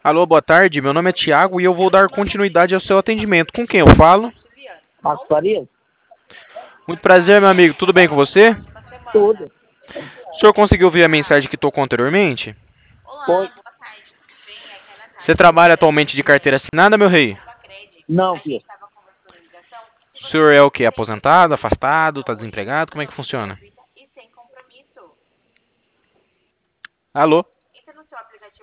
Alô, boa tarde. Meu nome é Tiago e eu vou dar continuidade ao seu atendimento. Com quem eu falo? Marcos Farias? Muito prazer, meu amigo. Tudo bem com você? Tudo. O senhor conseguiu ver a mensagem que tocou anteriormente? Foi. Você trabalha atualmente de carteira assinada, meu rei? Não, filho. O senhor é o quê? Aposentado, afastado, está desempregado? Como é que funciona? Alô?